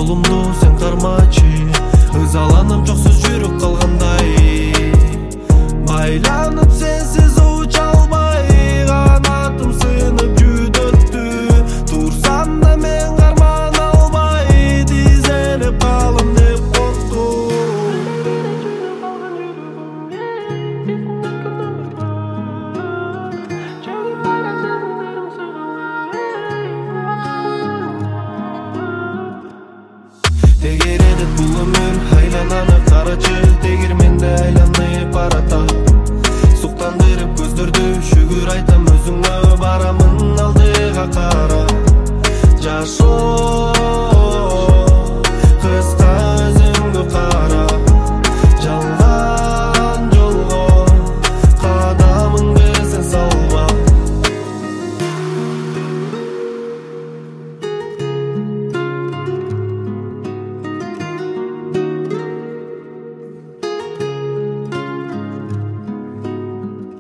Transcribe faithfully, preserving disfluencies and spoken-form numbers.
жолумду сен кармачы, ызаланып жоксуз жүрүк калгандай. Байланып сенсиз уча албай, канатым сынып жүдөттү. Турсам да мен карман албай, тизелип калам деп корктум. Тегередет бул өмүр, айлананы карачы.